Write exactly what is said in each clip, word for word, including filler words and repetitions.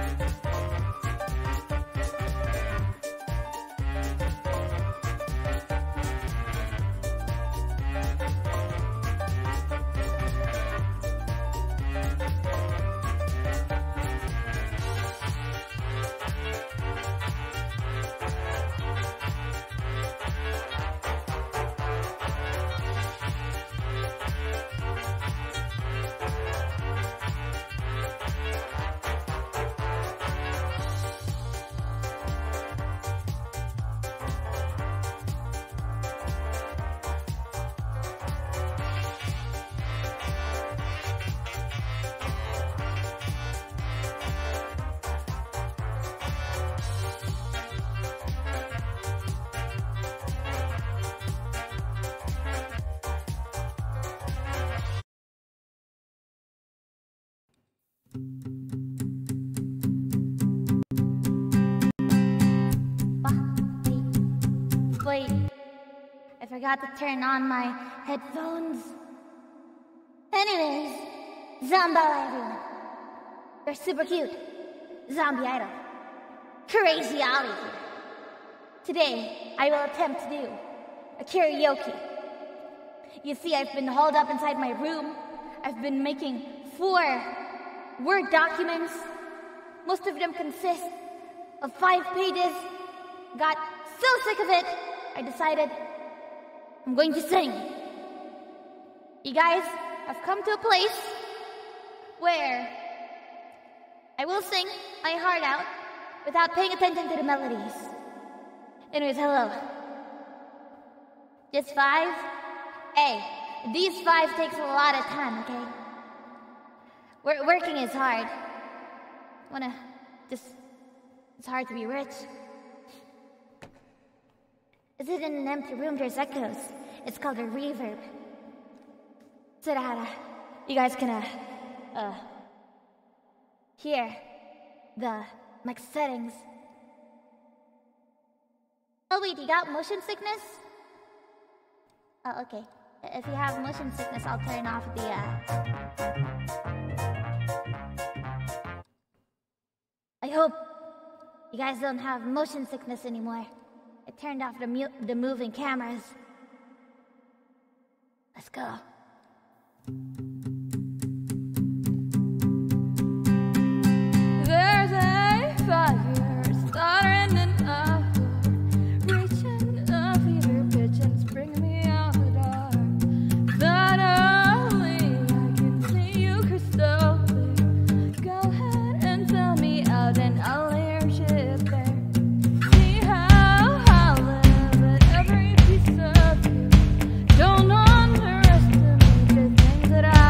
Wait, I forgot to turn on my headphones. Anyways, Zombie everyone. You're super cute. Zombie idol. Crazy Ollie here. Today, I will attempt to do a karaoke. You see, I've been holed up inside my room. I've been making four Word documents. Most of them consist of five pages. Got so sick of it, I decided I'm going to sing. You guys have come to a place where I will sing my heart out without paying attention to the melodies. Anyways, hello. Just five? Hey, these five takes a lot of time, okay? We're, working is hard. Wanna just... It's hard to be rich. Is it in an empty room? There's echoes. It's called a reverb. So that uh, you guys can uh, uh, hear the mic settings. Oh wait, you got motion sickness? Oh, okay. If you have motion sickness, I'll turn off the, uh... I hope you guys don't have motion sickness anymore. I turned off the, mu the moving cameras. Let's go. There's a fire starting in a reaching a fever pitch and it's bringing me out the dark. Suddenly I can see you crystal clear. Go ahead and tell me out and I'll lay your shit bare. See how I live at every piece of you. Don't underestimate the things that I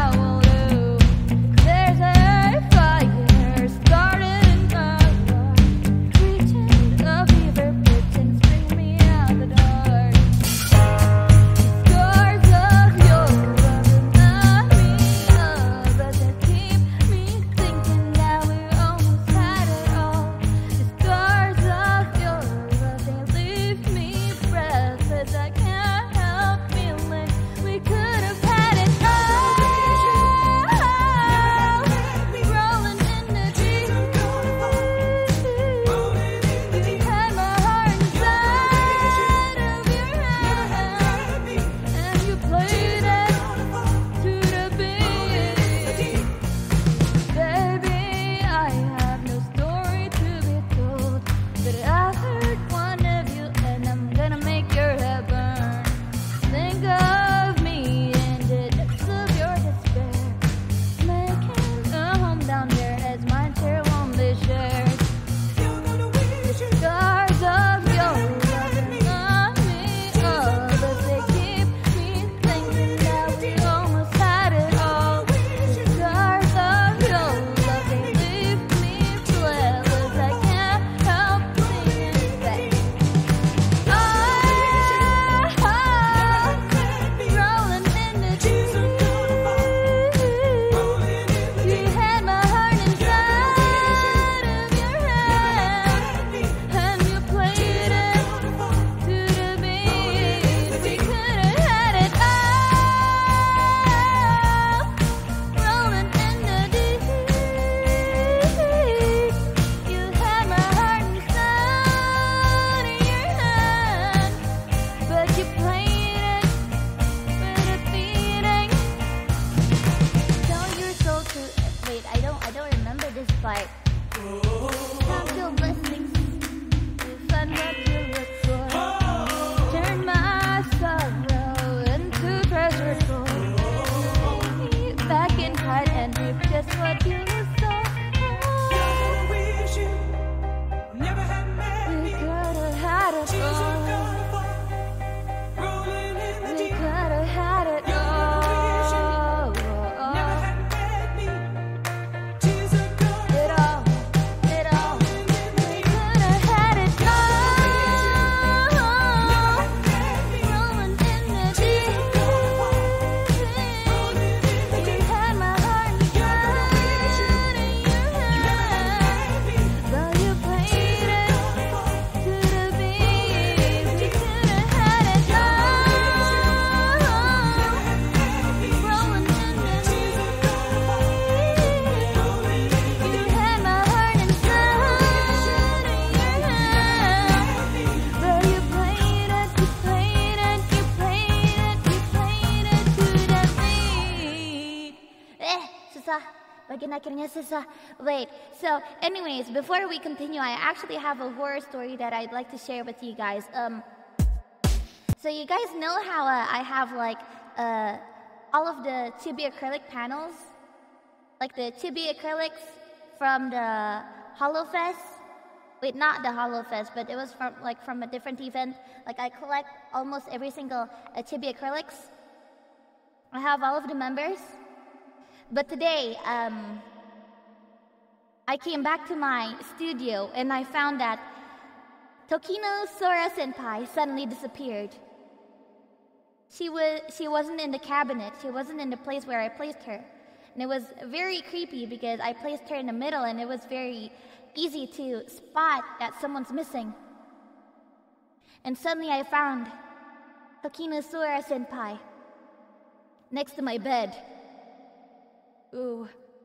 Kinakirnyasasa. Wait, so anyways, before we continue, I actually have a horror story that I'd like to share with you guys. Um, so you guys know how uh, I have like uh, all of the Chibi acrylic panels? Like the Chibi acrylics from the HoloFest? Wait, not the HoloFest, but it was from like from a different event. Like I collect almost every single uh, Chibi acrylics. I have all of the members. But today, um, I came back to my studio and I found that Tokino Sora Senpai suddenly disappeared. She was she wasn't in the cabinet. She wasn't in the place where I placed her. And it was very creepy because I placed her in the middle and it was very easy to spot that someone's missing. And suddenly I found Tokino Sora Senpai next to my bed. Ooh.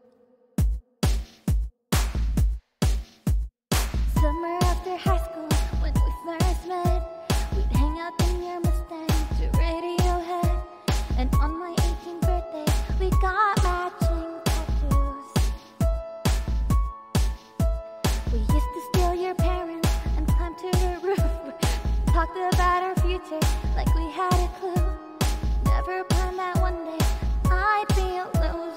Summer after high school, when we first met, we'd hang out in your Mustang to Radiohead. And on my eighteenth birthday, we got matching tattoos. We used to steal your parents and climb to the roof. Talked about our future like we had a clue. Never planned that one day I'd be alone.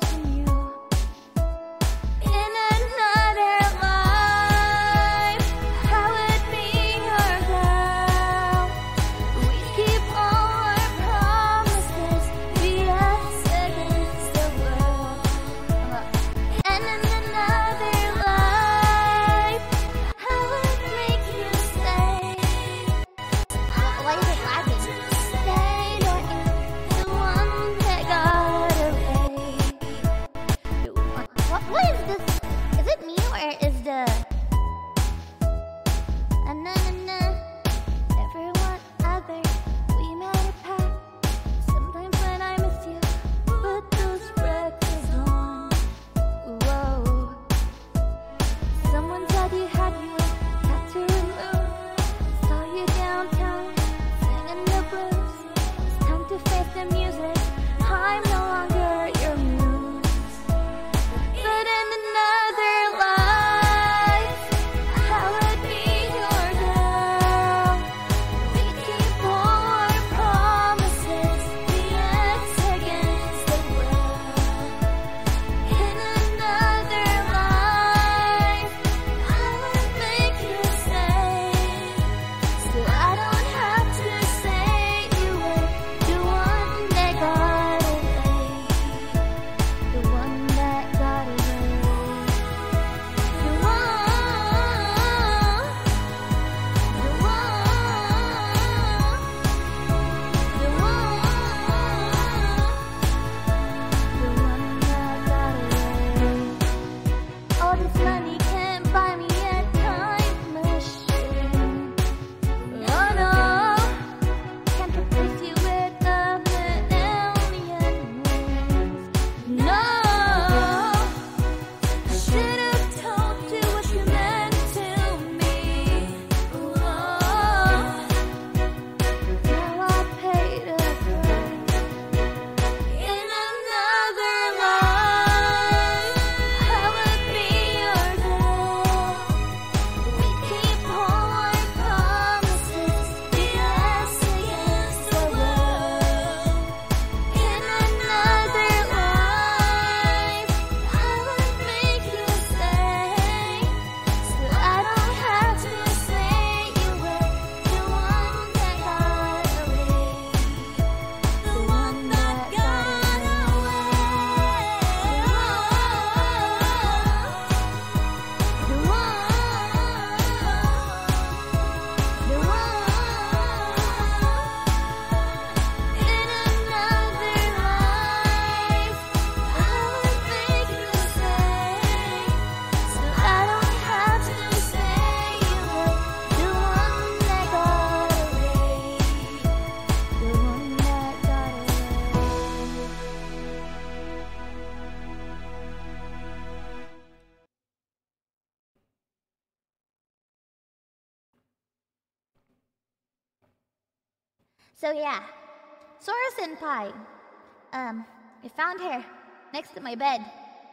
So yeah, Sora Senpai. Um, I found her next to my bed.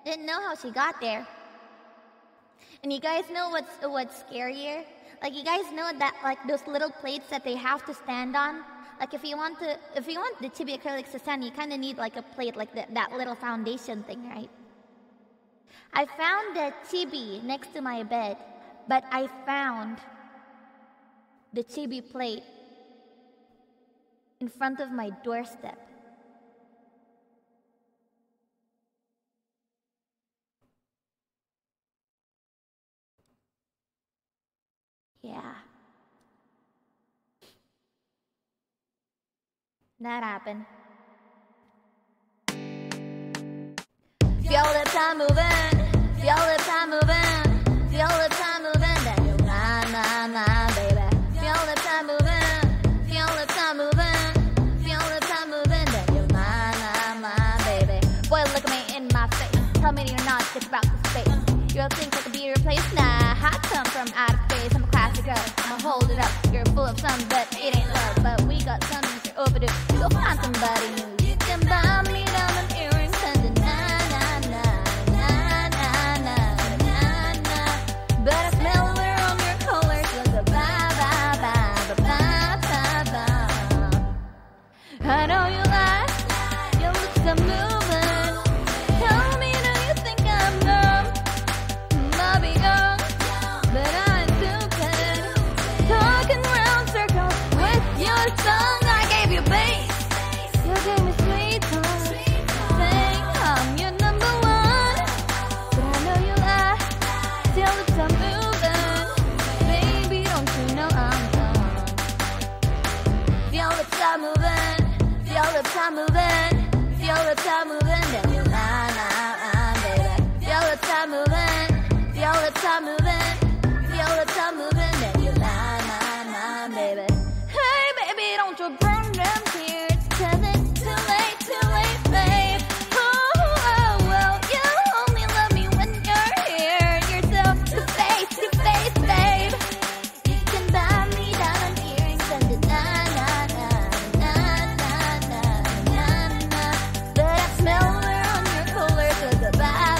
Didn't know how she got there. And you guys know what's what's scarier? Like, you guys know that, like, those little plates that they have to stand on? Like, if you want to, if you want the chibi acrylics to stand, you kind of need like a plate, like the, that little foundation thing, right? I found the chibi next to my bed, but I found the chibi plate in front of my doorstep. Yeah. That happened. Feel the time moving, feel the time moving, feel the time moving, then you nah, nah, nah, baby. Feel the time moving, feel the time moving, feel the time moving, then you nah, nah, nah, baby. Boy, look at me in my face, tell me you're not sick about the space. You think I could be replaced? Nah, I come from out of space, I'm a classic girl, I'ma hold it up. You're full of some, but it ain't love, but we got something to overdue. Go find somebody new, you can buy me diamond earrings and the but I smell her on your collar, so the bye bye bye bye bye bye. I know you lie, your lips are moving. Tell me, do you think I'm dumb? Might be young, but I ain't stupid. Talking round circles with your song. I gave you bass, you gave me sweet talk, saying I'm your number one. But I know you lie, still it's I'm moving. Baby, don't you know I'm done? Feel the time moving, feel the time moving, feel the time moving, then you nah, nah, nah, baby. Feel the time moving, feel the time moving, feel the time moving, then you nah, nah, nah, baby. Hey, baby, don't you burn them tears, 'cause it's too late, too late, babe. Oh, oh, well, you only love me when you're here. You're so two-faced, two-faced, babe. You can buy me diamond earrings and the na-na-na, na-na-na, na-na. But I smell her on your collar, so the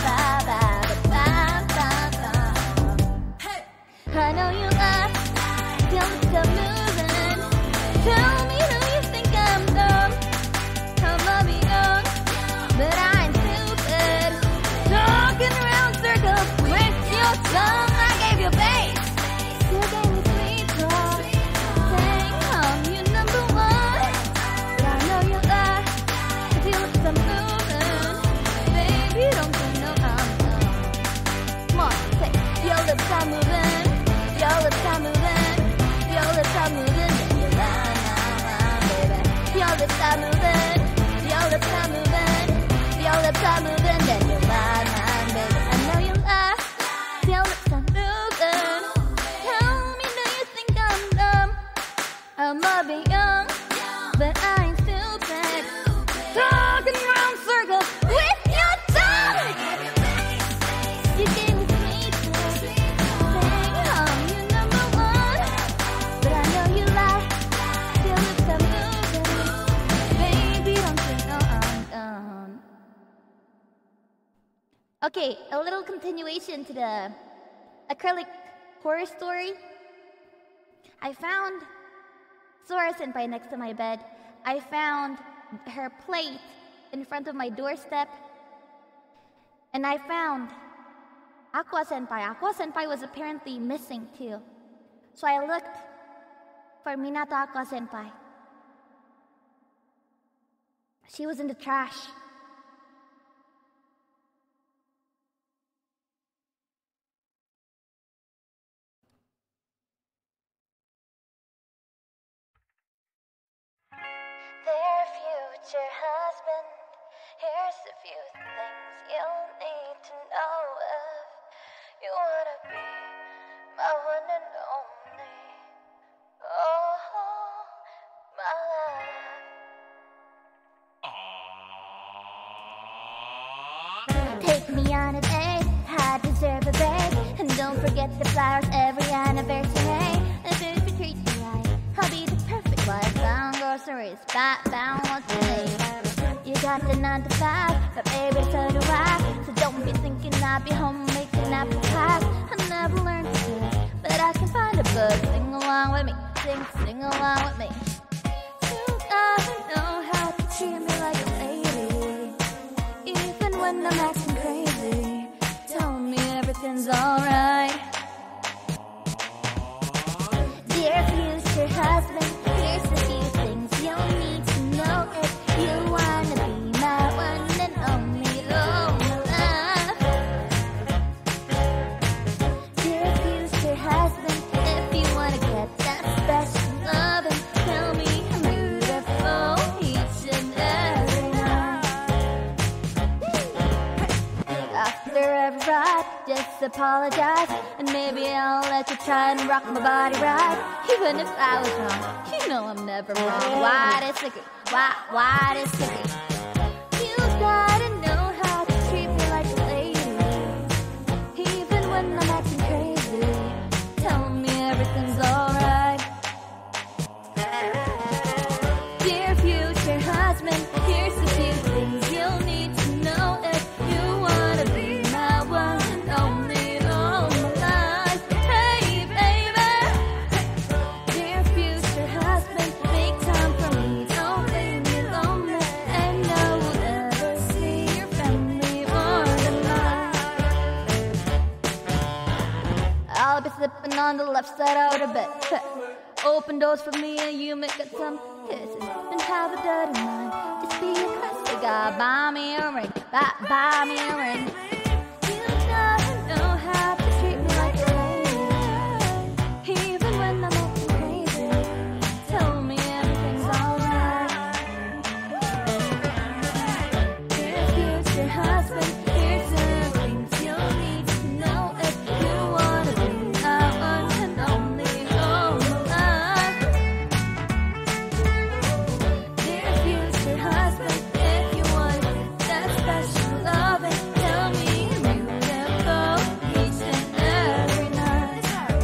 bye-bye-bye-bye-bye-bye. I know you lie, still it's still moving. Tell me, do you think I'm dumb? I might be young, but I ain't stupid. Talking around circles with your song. I gave you bass, you gave me sweet talk, saying I'm your number one. But I know you lie, if you look so moving. Baby, don't you know I'm done? Come on, say, feel the time moving, feel the time moving, feel the time moving, then you nah, nah, nah, baby. Feel the time moving, feel the time moving, feel the time moving, then you nah, nah, baby. I know you lie, feel the time moving. Tell me, do you think I'm dumb? I might be young, but I ain't stupid. Talking round circles with your tongue. You gave me sweet talk, saying I'm your number one. But I know you lie, still it's time moving. Baby, don't you know I'm done? Okay, a little continuation to the acrylic horror story. I found Sora Senpai next to my bed. I found her plate in front of my doorstep. And I found Aqua Senpai. Aqua Senpai was apparently missing too. So I looked for Minato Aqua Senpai. She was in the trash. Dear future husband, here's a few things you'll need to know if you wanna be my one and only. Oh, my love. Take me on a date, I deserve a break. And don't forget the flowers every anniversary. If you treat me right, I'll be the perfect wife. Bound groceries, spot bound what's your name? You got the nine to five, but baby, so do I. So don't be thinking I'll be home making apple pies. I never learned to cook, but I can find a book. Sing along with me, sing, sing along with me. You gotta know how to treat me like a lady, even when I'm acting crazy. Tell me everything's alright. Dear future husband, here's a few things you'll need to know if you wanna be my one and only, oh my love. Dear future husband, if you wanna get that special loving, tell me I'm beautiful each and every night. After every ride, just apologize, and maybe I'll let you try and rock my body right. Even if I was wrong, you know I'm never wrong. Why disagree? Why, why disagree? You gotta know how to treat me like a lady, even when I'm acting crazy. Tell me everything's alright. Dear future husband, here's a few things you'll need to know if you wanna be my one and only, all my life. Hey baby, dear future husband, make time for me, don't leave me lonely, and I will never see your family more than mine. I'll be slipping on the left side out of bed. Open doors for me and you make it some kisses and have a dirty mind. Just be a classic guy, buy me a ring, buy, buy me a ring. You gotta know how to treat me like a lady, even when I'm acting crazy. Tell me everything's alright. Dear future husband, here's the things you'll need to know if you wanna be my one and only, oh my love. Dear future husband, if you want that special loving, tell me I'm beautiful each and every night.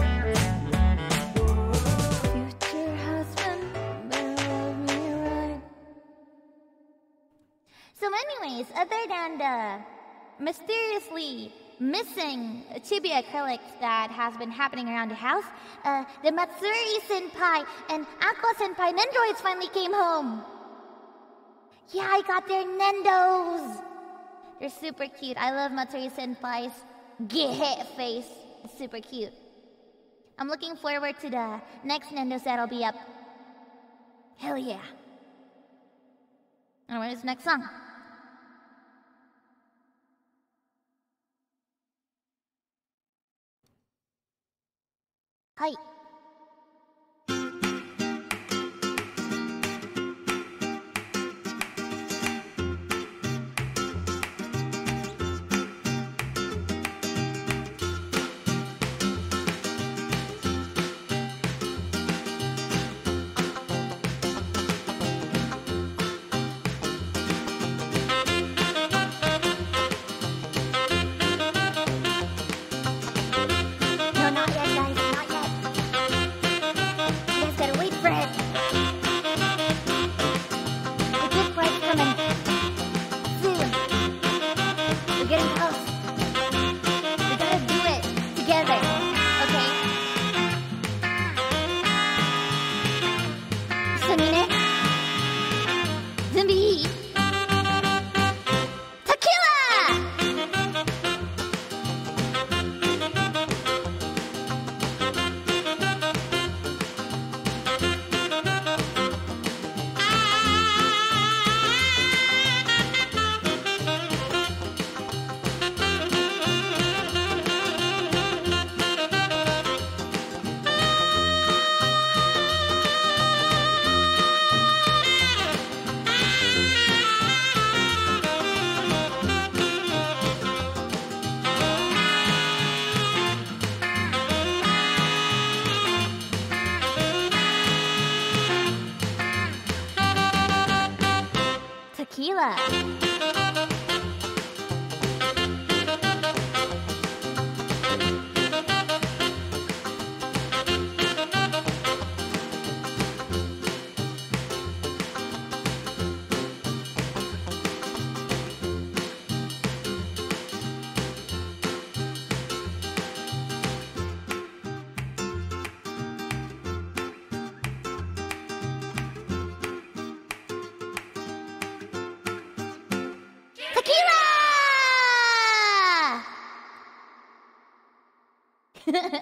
Future husband, better love me right. So anyways, other than the mysteriously missing chibi acrylics that has been happening around the house, uh, the Matsuri Senpai and Aqua Senpai Nendoroids finally came home. Yeah, I got their Nendos. They're super cute. I love Matsuri Senpai's gehe face. It's super cute. I'm looking forward to the next Nendos that'll be up. Hell yeah. And where's the next song? Hi. No, not yet, guys. Not yet. You guys gotta wait for it. The good part's coming. Soon. We're getting close. We gotta do it together. Okay? Samine? Zumbi? Tequila! Tequila.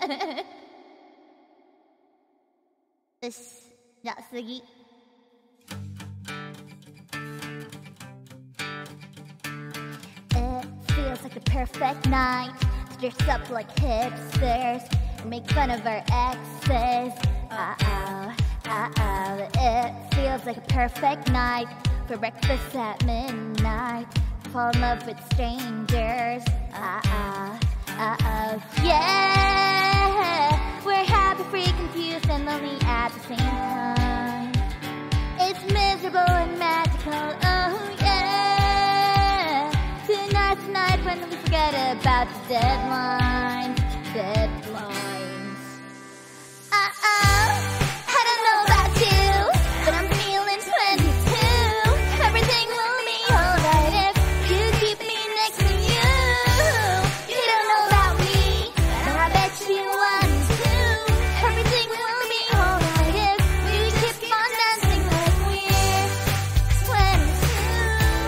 よし、じゃあ次。It feels like a perfect night to dress up like hipsters and make fun of our exes. Uh-oh, uh-oh. It feels like a perfect night for breakfast at midnight. Fall in love with strangers. Uh-oh, uh-oh. Yeah, we're happy, free, confused, and lonely at the same time. It's miserable and magical. Oh yeah. Tonight, tonight, when we forget about the deadlines, deadlines. Uh-oh, I don't know about you, but I'm feeling twenty-two. Everything will be alright if you keep me next to you. You don't know about me, but I bet you want to. Everything will be alright if we keep on dancing like we're twenty-two.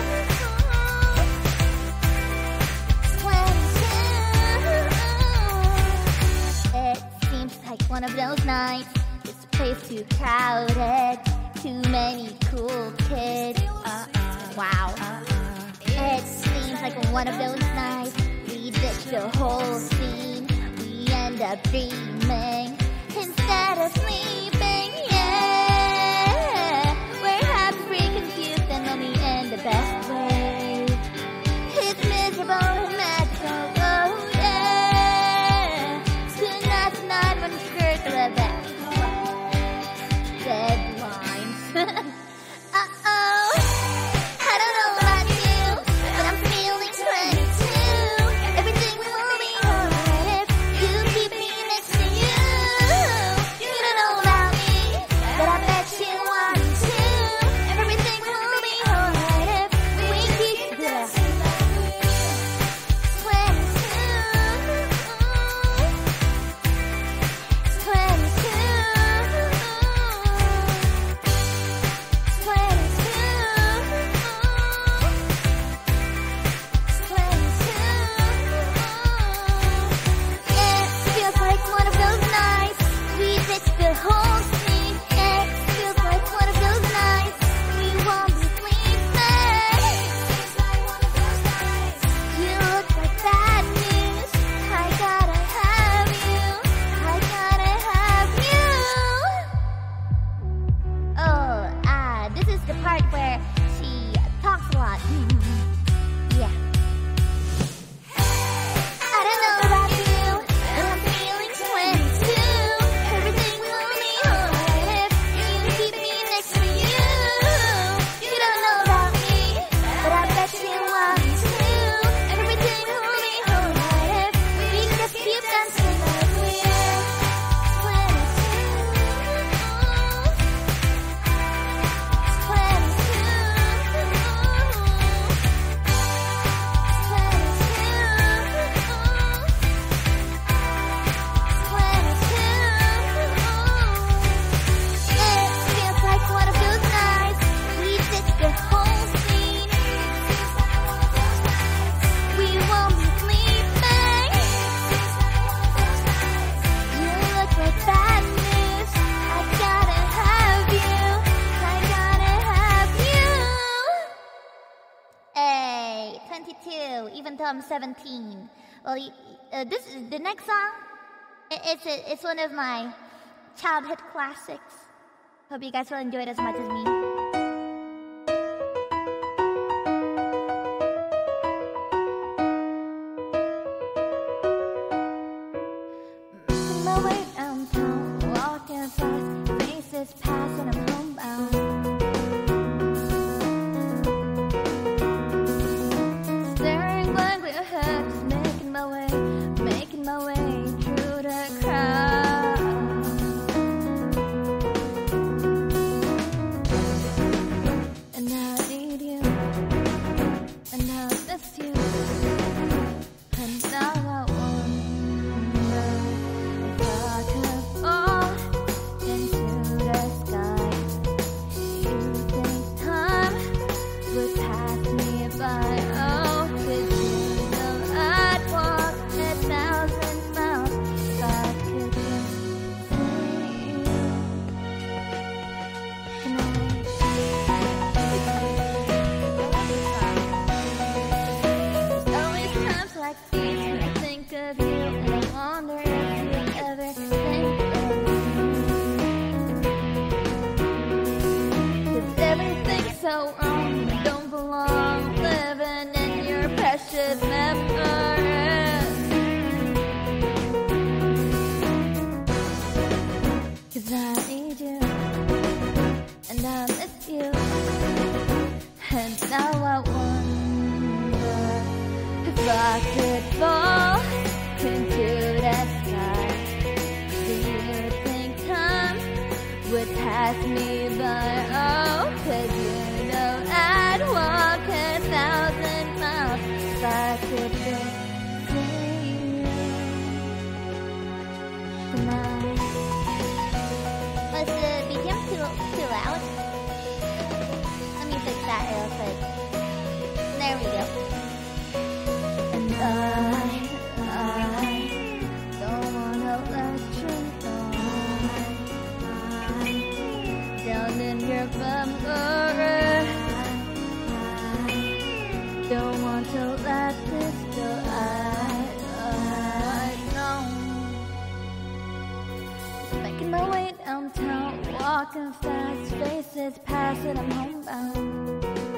twenty-two. It seems like one of those nights. This place too crowded, too many cool kids. Uh, wow. It seems like one of those nights. We ditch the whole scene. We end up dreaming instead of sleeping. Yeah, we're happy, free, confused, and lonely in the best way. It's miserable and magical. Oh yeah. Tonight, tonight, when we circle back. Deadlines. Uh-oh. I don't know about you, but I'm feeling twenty-two. Everything will be alright if you keep me next to you. You don't know about me, but I bet you want to. Everything will be alright if we keep this twenty-two. Even though I'm seventeen. Well, uh, this is the next song. It, it's a, it's one of my childhood classics. Hope you guys will enjoy it as much as me. Making my way downtown, walking fast, faces pass, and I'm homebound. My way, making my way through the crowd. And now I need you, and now I miss you, and now I wonder if I could fall into the sky pass me by. Oh, 'cause you know I'd walk a thousand miles if I could just see you tonight. Was the B P M too, too loud? Let me fix that real quick. There we go. And I, I don't wanna let you know. I, down in your memory, don't want to let this go. I, I know. Just making my way downtown, walking fast, faces passing, I'm homebound.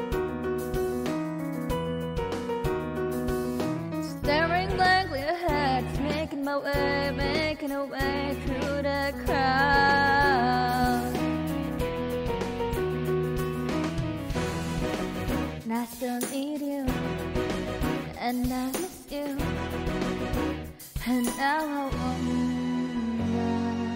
Staring blankly ahead, making my way, making a way through the crowd. And I still need you, and I miss you, and now I wonder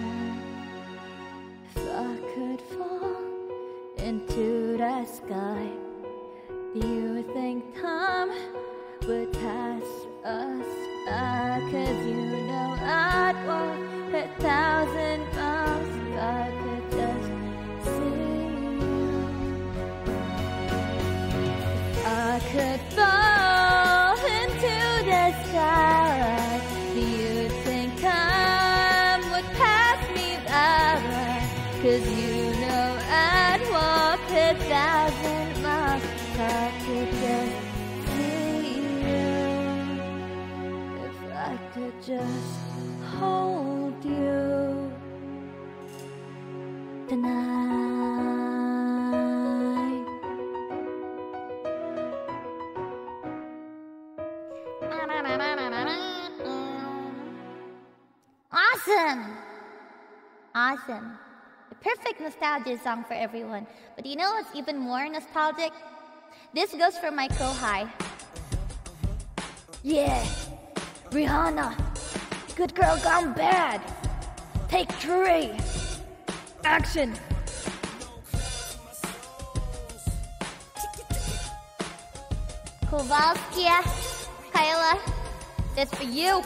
if I could fall into the sky. Do you think time would pass us by? 'Cause you know I'd walk a thousand miles if I could just see you. If I could fall into the sky, do you think time would pass me by? 'Cause you know I'd walk a thousand miles if I could just I could just hold you tonight. Awesome! Awesome. The perfect nostalgia song for everyone. But you know what's even more nostalgic? This goes for my Kohai. Yeah, Rihanna, good girl gone bad. Take three. Action. Kowalskia, Kyla, that's for you.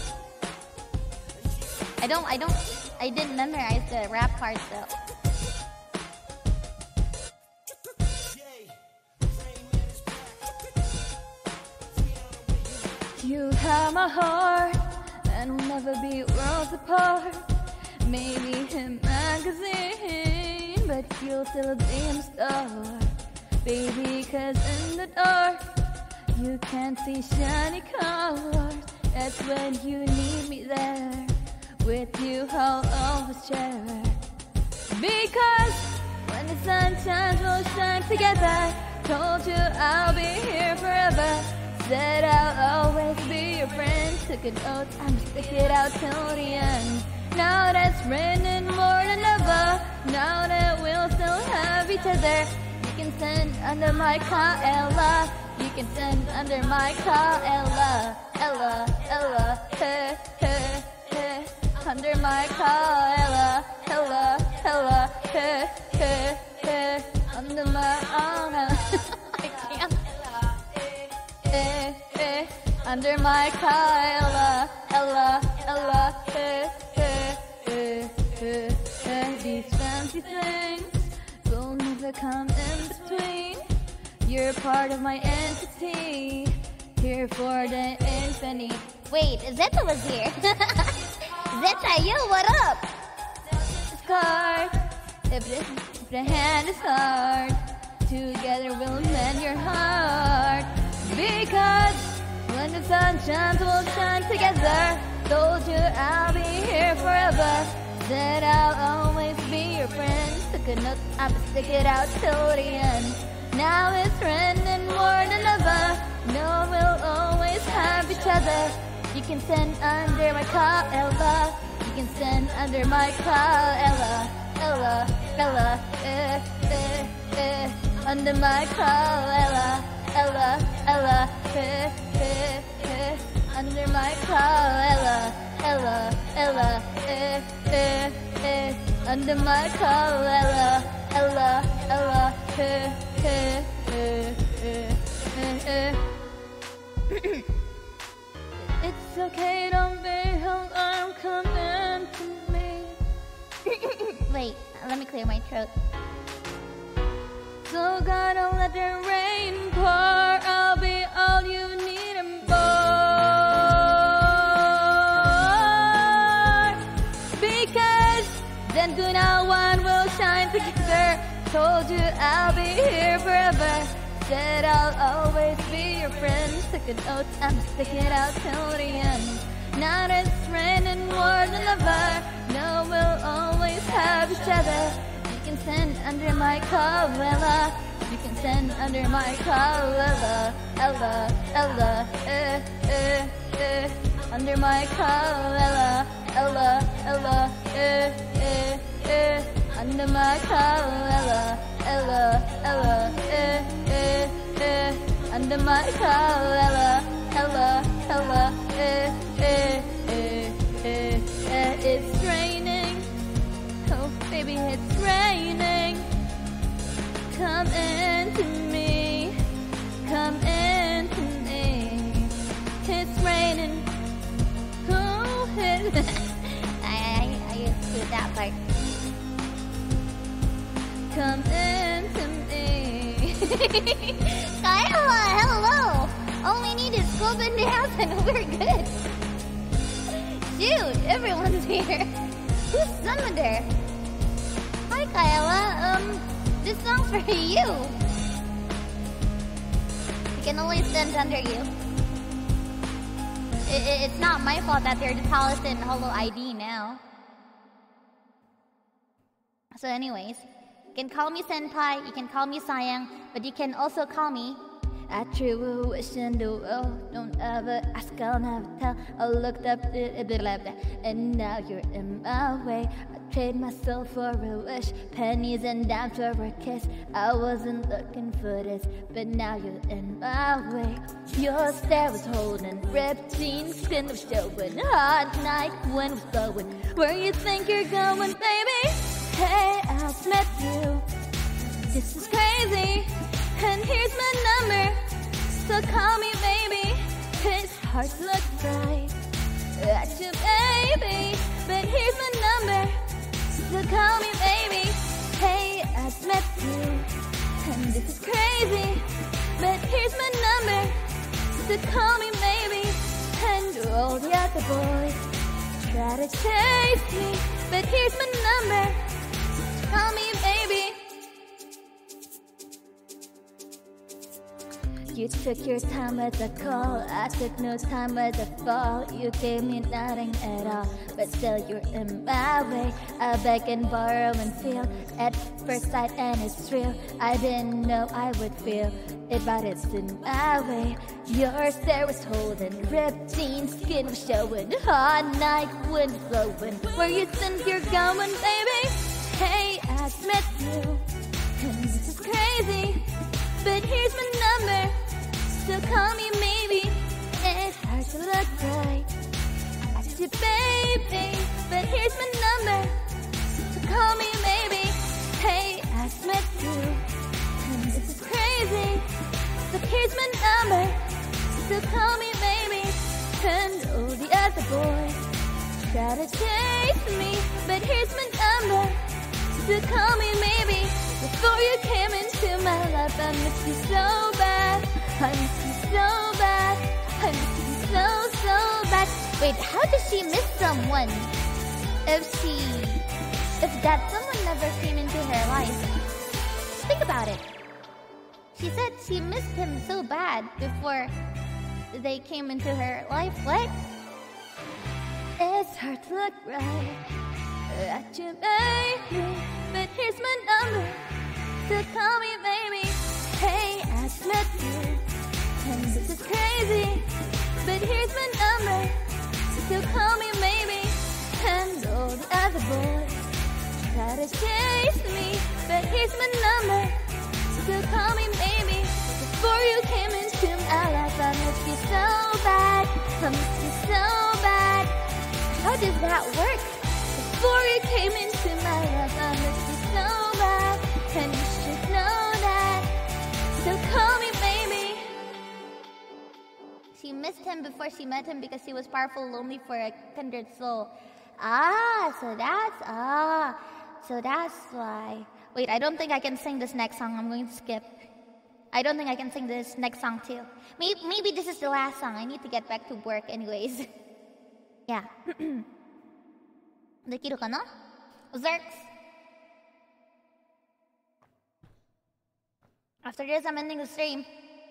I don't, I don't, I didn't memorize the rap parts though. You have my heart, and we'll never be worlds apart. Maybe in magazine, but you'll still be a star, baby. 'Cause in the dark, you can't see shiny colors. That's when you need me there. With you, I'll always share. Because when the sun shines, we'll shine together. Told you I'll be here forever. Said I'll always be your friend. Took an oath, I'm stick it out till the end. Now that's raining more than ever. Now that we'll still have each other. You can send under my car, Ella. You can send under my car, Ella. Ella, Ella, hey, hey, hey. Under my car, Ella. Ella, Ella, hey, hey, hey. Under my arm, I can't. Eh, eh, under my car, Ella, Ella, Ella, eh, eh, eh, eh, eh. These fancy things will never come in between. You're part of my entity, here for the infinity. Wait, Zeta was here. Zeta, yo, what up? This card, if the, if the hand is hard, together we'll mend your heart. Because when the sun shines, we'll shine together. Told you I'll be here forever. Said I'll always be your friend. Took a note, I'ma stick it out till the end. Now it's raining more than ever. No, we'll always have each other. You can stand under my car, Ella. You can stand under my car, Ella. Ella, Ella, eh, eh, eh. Under my car, Ella. Ella, Ella, eh, eh, eh. Under my car, Ella. Ella, Ella, eh, eh, eh. under my call, Ella, Ella, Ella, eh, eh, eh, eh, eh, eh. It's okay, don't be held on, come into me. Wait, let me clear my throat. So God, don't let the rain pour, I'll be all you need and more. Because then good now one will shine together. Told you I'll be here forever. Said I'll always be your friend. Took an oath, I'm stick it out till the end. Now that it's raining more than ever, no, we'll always have each other. You can stand under my umbrella. You can stand under my umbrella. Ella, Ella, eh, eh, eh. Under my umbrella. Ella, Ella, eh, eh, eh. Under my umbrella. Ella, Ella, eh, eh, eh. Under my umbrella. Ella, Ella, eh, eh, eh, eh, eh. It's raining. Oh, baby, it's raining. Come into me. Come into me. It's raining. Oh, it's I, I, I used to do that part. Come into me. Kayla, hello! All we need is Club and Dance and we're good. Shoot, everyone's here. Who's Summoner? Hi, Kayla. Um, this song's for you. We can always stand under you. It, it, it's not my fault that they're the tallest in Holo I D now. So anyways, you can call me Senpai, you can call me Sayang, but you can also call me I true wish in the world. Don't ever ask, I'll never tell. I looked up and now you're in my way. I trade my soul for a wish, pennies and dimes for a kiss. I wasn't looking for this, but now you're in my way. Your stare was holding, ripped jeans, skin was showing. Hot night, wind was blowing. Where you think you're going, baby? Hey, I met you. This is crazy. And here's my number, so call me baby. It's hard to look right at you, baby, but here's my number, so call me baby. Hey, I met you, and this is crazy, but here's my number, so call me baby. And all the other boys try to chase me, but here's my number, so call me baby. You took your time with the call, I took no time with the fall. You gave me nothing at all, but still you're in my way. I beg and borrow and feel at first sight, and it's real. I didn't know I would feel it, but it's in my way. Your stare was holding, ripped jeans, skin was showing. Hot night, wind blowing. Where you think you're going, baby? Hey, I met you, and this is crazy, but here's my number, so call me maybe. It's hard to look right at you, baby, but here's my number, so call me maybe. Hey, I met you, and this is crazy, but here's my number, so call me maybe. And all the other boys try to chase me, but here's my number, so call me maybe. Before you came into my life, I missed you so bad. I missed you so bad. I missed you so, so bad. Wait, how does she miss someone? If she... If that someone never came into her life. Think about it. She said she missed him so bad before they came into her life. What? It's hard to look right at you, baby, but here's my number, so call me baby. Hey, I met you, and this is crazy, but here's my number, so call me maybe. And all the other boys try to chase me, but here's my number, so call me maybe. Before you came into my life, I missed you so bad, I missed you so bad. How does that work? Before you came into my life, I missed you so bad, and you should know that. So call me baby. She missed him before she met him because he was powerful, lonely for a kindred soul. Ah, so that's, ah, so that's why. Wait, I don't think I can sing this next song. I'm going to skip. I don't think I can sing this next song too. Maybe, maybe this is the last song. I need to get back to work anyways. Yeah. できるかな? Zerks. After this, I'm ending the stream.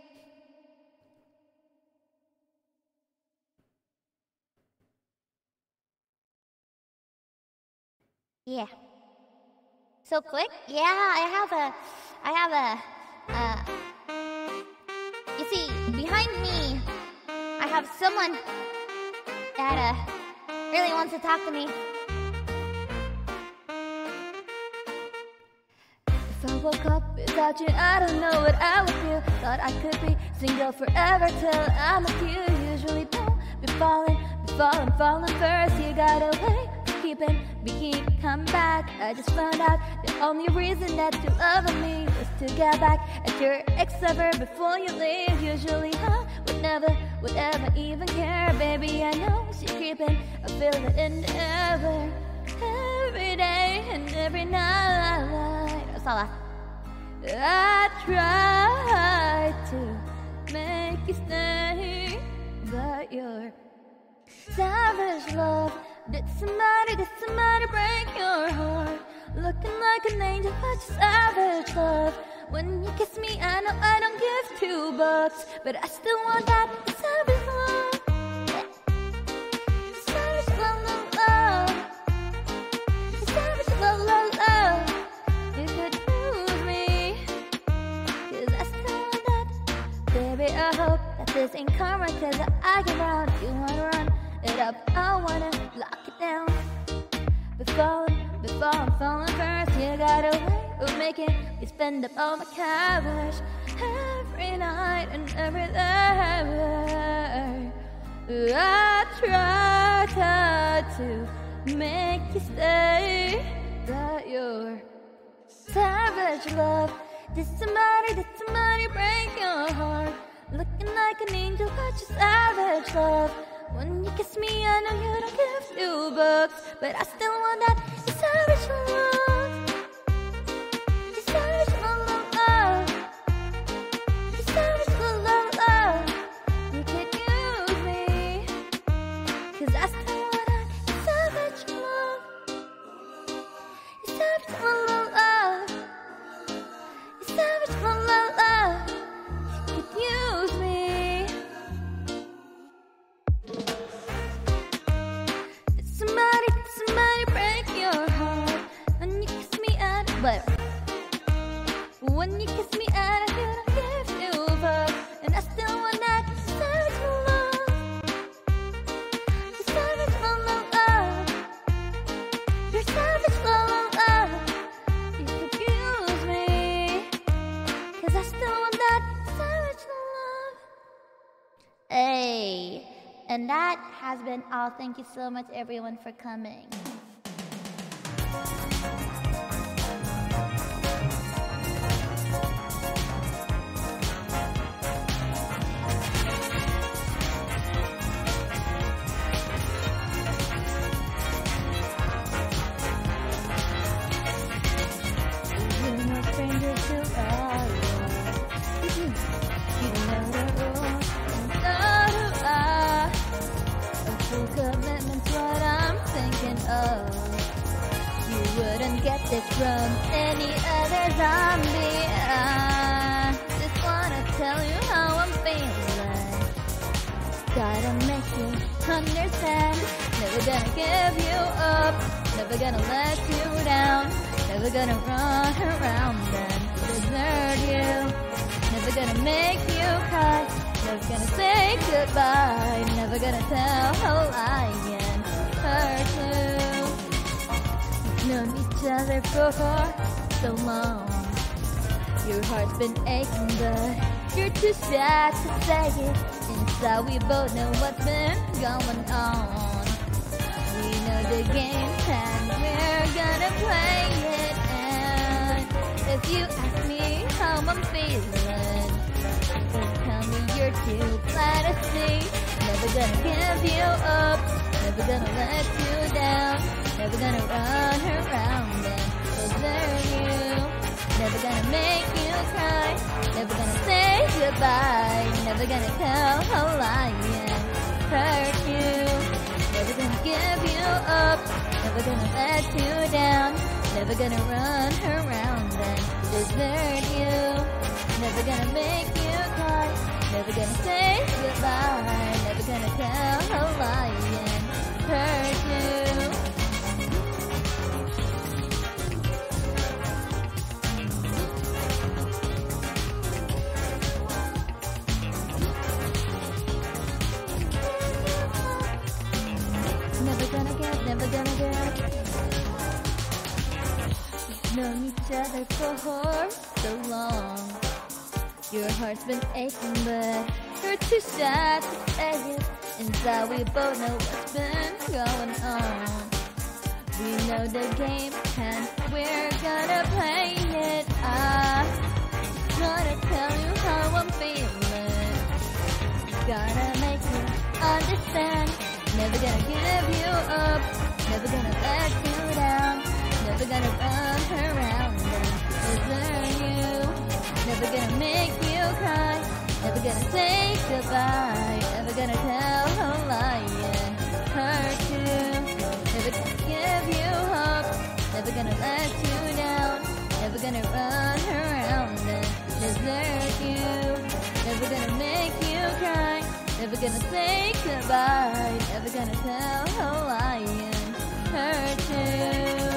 Yeah. So quick? Yeah, I have a, I have a, uh, you see, behind me, I have someone that, uh, really wants to talk to me. If I woke up without you, I don't know what I would do. Thought I could be single forever till I'm with you. Usually don't be falling, be falling, falling first. You got a way of keeping me, keep come back. I just found out the only reason that you love me was to get back at your ex-lover before you leave. Usually I would never, would ever even care. Baby, I know she's creeping, I feel it in the air. Every day and every night, Salah. I try to make you stay, but your savage love did somebody, did somebody break your heart? Looking like an angel, but your savage love. When you kiss me, I know I don't give two bucks, but I still want that savage love. Savage love, love, love. Savage love, love, love. You could use me, 'cause I still want that. Baby, I hope that this ain't karma, 'cause I get out. You wanna run it up, I wanna lock it down. Before, before I'm falling first, you got a way of making me spend up all my cash every night and every day. I try to make you stay, but your savage love did somebody, did somebody break your heart? Looking like an angel, but your savage love. When you kiss me, I know you don't give two bucks, but I still want that savage love. Your savage love, love, love. Your savage love, love, love. You could use me, 'cause I still want that savage love. Your savage love, love, love. Your savage love, love, love. You could use me. Somebody, somebody break your heart. When you kiss me, I don't, but when you kiss me, I don't, you don't give two bucks, and I still want that savage love. Your savage love, love, love. Your savage love, love, love. You could use me, 'cause I still want that savage love. Hey. And that has been all. Thank you so much, everyone, for coming. You're no stranger to our love. You know the rules, and so do I. Full commitment's what I'm thinking of. You wouldn't get this from any other zombie. I just wanna tell you how I'm feeling. Gotta make you understand. Never gonna give you up. Never gonna let you down. Never gonna run around and desert you. Never gonna make you cry. Never gonna say goodbye. Never gonna tell a lie and hurt you. We've known each other for so long. Your heart's been aching, but you're too shy to say it. Inside we both know what's been going on. We know the game and we're play it. And if you ask me how I'm feeling, just tell me you're too glad to see. Never gonna give you up, never gonna let you down, never gonna run around and desert you. Never gonna make you cry, never gonna say goodbye, never gonna tell a lie and hurt you. Never gonna give you up, never gonna let you down, never gonna run around and desert you. Never gonna make you cry, never gonna say goodbye, never gonna tell a lie and hurt you. Never gonna get, never gonna get. We've known each other for so long. Your heart's been aching, but you're too shy to say it. Inside we both know what's been going on. We know the game and we're gonna play it. I gotta tell you how I'm feeling. Gotta make you understand. Never gonna give you up, never gonna let you down, never gonna run around and desert you. Never gonna make you cry, never gonna say goodbye, never gonna tell a lie and hurt you. Never gonna give you up, never gonna let you down, never gonna run around and desert you. Never gonna make you cry, never gonna say goodbye, never gonna tell a lie and hurt you.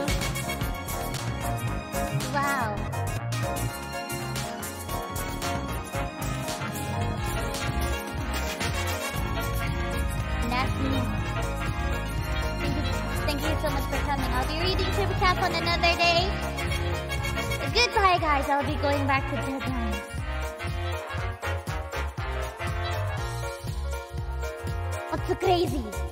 Wow. That's me. Thank you, thank you so much for coming. I'll be reading Super Chats on another day. Goodbye, guys. I'll be going back to deadlines. What's so crazy?